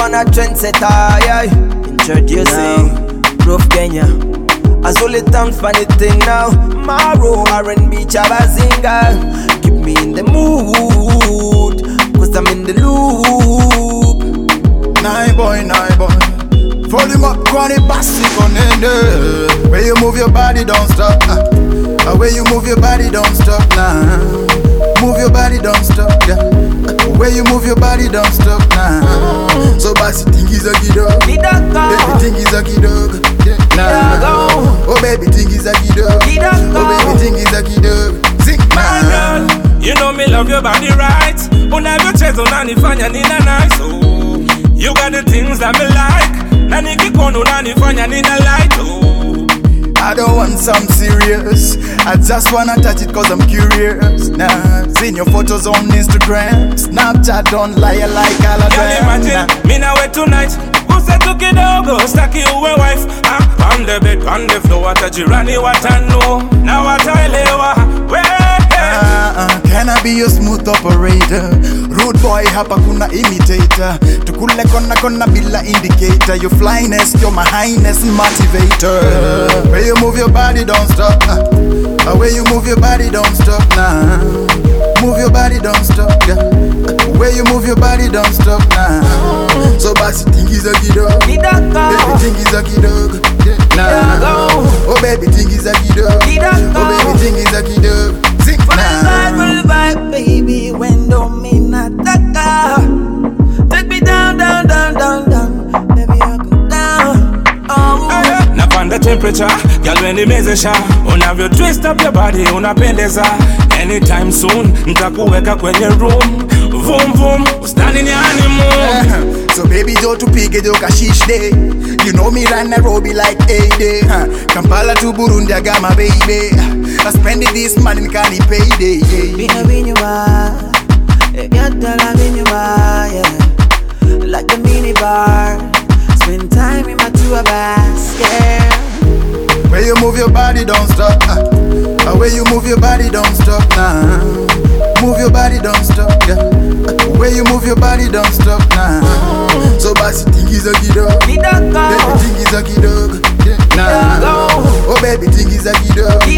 man a trendsetter, yeah. Introducing Roof Kenya. As only thanks for the thing now. Maro, R&B, Chabazinga. Keep me in the mood, cause I'm in the loop. Nine boy. Volume up, chronic bassy on it. Where you move your body, don't stop. Where you move your body, don't stop now. Move your body, don't stop. Yeah. Where you move your body, don't stop now. So bassy, think is a kiddo. Baby, think is a kiddo. Oh baby, think is a kiddo. Oh baby, think is a kiddo. Sing my girl, you know me love your body right. Unavyocheza unanifanya nina nice. Oh, you got the things that me like. Na nikikuona unanifanya nina light. Oh, I don't want some serious. I just wanna touch it cause I'm curious. Nah, seen your photos on Instagram, Snapchat, don't lie like all of them. Can you imagine, me na we tonight. Kusetu kidogo, staki uwe wife. On the bed, on the floor, watajirani watano. Na wataelewa, can I be your smooth operator? Rude boy, hapa kuna imitator. Tukule kona bila indicator. Your flyness, you're my highness motivator. Where you move your body, don't stop. Where you move your body, don't stop now. Move your body, don't stop. Yeah. Where you move your body, don't stop now. So bassy, think is a kiddo. Baby, think is a kiddo. Oh baby, think is a kiddo. Oh baby, think is a kiddo. Sing now. Vibe, baby, when don't mean nataka. Take me down. Baby, I go down. Oh. Napanda temperature, girl when nimezesha. Unavyo twist up your body, unapendeza. Anytime soon, nitakuweka kwenye room. Vroom vroom, standing in honeymoon. So baby, jo tupige jo kashish day. You know me run Nairobi like A-Day. Kampala to Burundi, I got my baby. I spend this money in Kani payday. Bina binyuba, yatala binyuba, yeah. Like the mini bar, spend time in my tour bus, yeah. Where you move your body, don't stop. Where you move your body, don't stop now. Move your body, don't stop. Yeah. Where you move your body, don't stop now. So bassy, think is a kiddo. Baby, think is a kiddo. Oh baby, think is a kiddo.